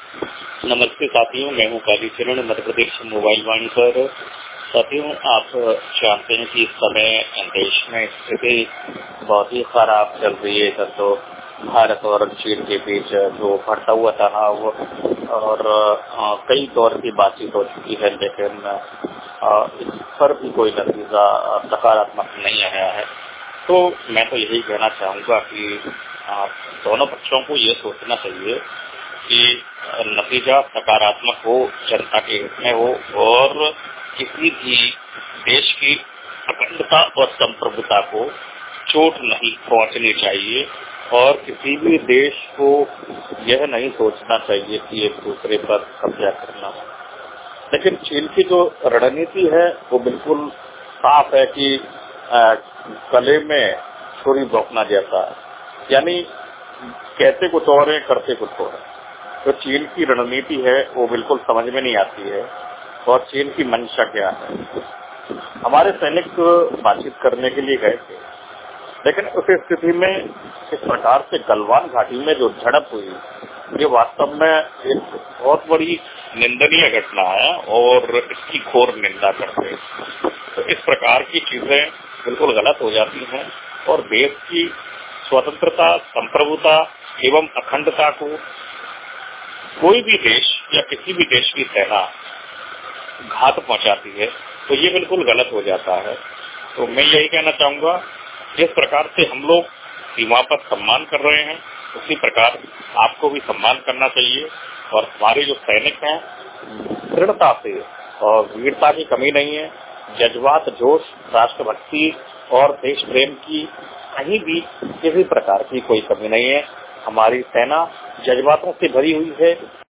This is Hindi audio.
नमस्ते साथियों, मैं हूँ कालीचरण, मध्य प्रदेश मोबाइल वाणी पर। साथियों, आप जानते हैं कि इस समय देश में स्थिति बहुत ही खराब चल रही है। इधर तो भारत और चीन के बीच जो बढ़ता हुआ तनाव और कई दौर की बातचीत हो चुकी है, लेकिन इस पर भी कोई नतीजा सकारात्मक नहीं आया है। तो मैं तो यही कहना चाहूँगा कि दोनों पक्षों को ये सोचना चाहिए कि नतीजा सकारात्मक हो, जनता के हित में हो और किसी भी देश की अखंडता और संप्रभुता को चोट नहीं पहुंचनी चाहिए और किसी भी देश को यह नहीं सोचना चाहिए कि एक दूसरे पर कब्जा करना हो। लेकिन चीन की जो रणनीति है वो बिल्कुल साफ है कि गले में छुरी भोंकना जैसा है, यानी कहते कुछ और है, करते कुछ और है। तो चीन की रणनीति है वो बिल्कुल समझ में नहीं आती है और चीन की मंशा क्या है। हमारे सैनिक बातचीत करने के लिए गए थे, लेकिन उस स्थिति में इस प्रकार से गलवान घाटी में जो झड़प हुई, ये वास्तव में एक बहुत बड़ी निंदनीय घटना है और इसकी घोर निंदा करते हैं। तो इस प्रकार की चीजें बिल्कुल गलत हो जाती हैं और देश की स्वतंत्रता, संप्रभुता एवं अखंडता को कोई भी देश या किसी भी देश की सेना घात पहुंचाती है तो ये बिल्कुल गलत हो जाता है। तो मैं यही कहना चाहूंगा, जिस प्रकार से हम लोग सीमा पर सम्मान कर रहे हैं, उसी प्रकार आपको भी सम्मान करना चाहिए। और हमारे जो सैनिक हैं, दृढ़ता से और वीरता की कमी नहीं है, जज्बात, जोश, राष्ट्रभक्ति और देश प्रेम की कहीं भी किसी प्रकार की कोई कमी नहीं है। हमारी सेना जज्बातों से भरी हुई है।